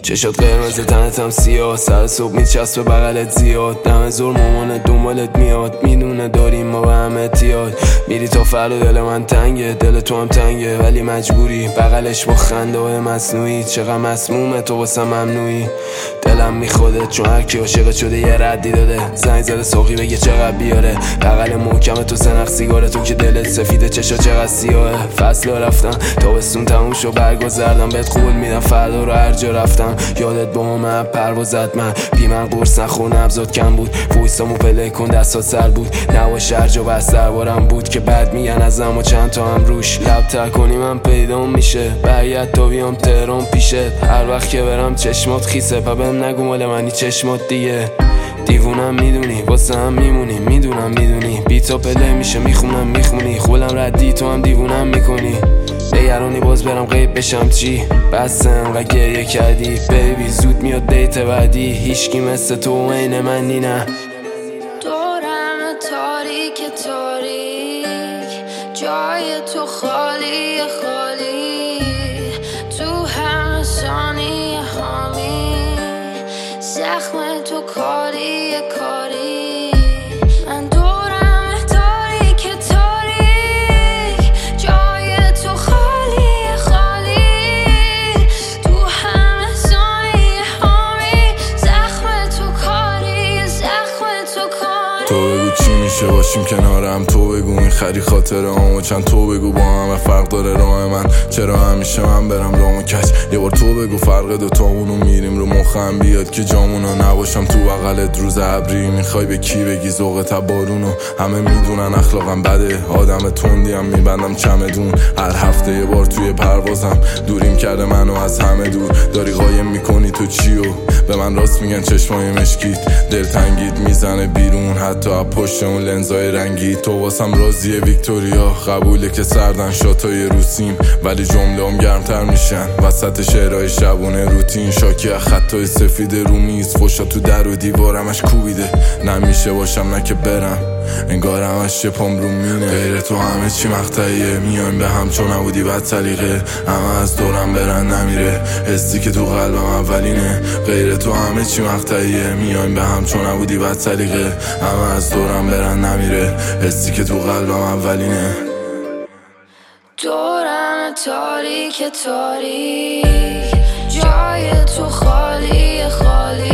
چشات قرمز تنت هم سیاه، سر صبح میچسبه بغلت زیاد، دم زور مامانت دنبالت میاد، میدونه داریم ما به هم احتیاج. میری تا فردا دل من تنگه، دل تو هم تنگه ولی مجبوری بغلش با خنده های مصنوعی. چقدر مسمومه تو واسه ممنوعی، دلم میخوده چون هر کی عاشقت شده یه ردی داده. زنگ زده ساقی بگه چقدر بیاره، بغل محکم تو سنخ سیگاره، تو که دلت سفیده چشا چقدر سیاهه. فصل رفتن تابستون تموم شو برگا زردم، بهت قول میدم فردا رو هر جا رفتم یادت با من پروازت. من بی من قرص نخور نبضات کم بود، وایسامو پله کن دستات سر بود، نواش هر جا بس دربارم بود که بعد میگن ازم و چند تا هم روش. لب تر کنی من پیدا میشه، برگرد تا بیام تهران پیشت، هر وقت که برم چشمات خیسه، پا بهم نگو مال منی چشمات دیگه. دیوونم میدونی واسه هم میمونی، میدونم میدونی بیتا پله میشه میخونم میخونی، خولم ردی تو هم دیوونم میکنی. نگرانی باز برم غیب بشم چی، بس انقدر گریه کردی بیبی، زود میاد دیت بعدی، هیچکی مثل تو عین منی نه. دورم تاریک تاریک، جای تو خالی خالی، تو همه ثانیه هامی، زخم تو کاری کاری. من دورم تاریک تاریک، جای تو خالی خالی، تو همه ثانیه هامی، زخم تو کاری زخم تو کاری. تو بگو چی میشه باشیم کنارم، تو بگو میخری خاطره همو چند، تو بگو با همه فرق داره راه من، چرا همیشه من برم رامو کج. یه بار تو بگو فرق دوتامونو میریم رو مخم بیاد که جامونو نباشم تو بغلت روز ابری. میخوای به کی بگی ذوقت بارونو، همه میدونن اخلاقم بده، آدم تندیم میبندم چمدون، هر هفته یه بار توی پروازم دوریم کرده منو از همه دور. داری قایم میکنی تو چیو، به من راست میگن چشمای مشکیت، دلتنگیت میزنه بیرون حتی از پشت اون لنزای رنگی. تو واسم رازیه ویکتوریا، قبوله که سردن شاتای روسیم ولی جمله هم گرمتر میشن وسط شعرهای شبونه روتین. شاکی از خطای سفید رو میز، فشا تو در و دیوارمش کوبیده، نمیشه باشم نه که برم انگار همش شپام رو مینه. غیر تو همه چی مقطعیه، میایم به هم چون نبودی بد سلیقه، همه از دورم برن نمیره، حسی که تو قلبم اولینه. غیر تو همه چی مقطعیه، میایم به هم چون نبودی بد سلیقه، همه از دورم برن نمیره، حسی که تو قلبم اولینه. دورم تاریک تاریک، جای تو خالی خالی،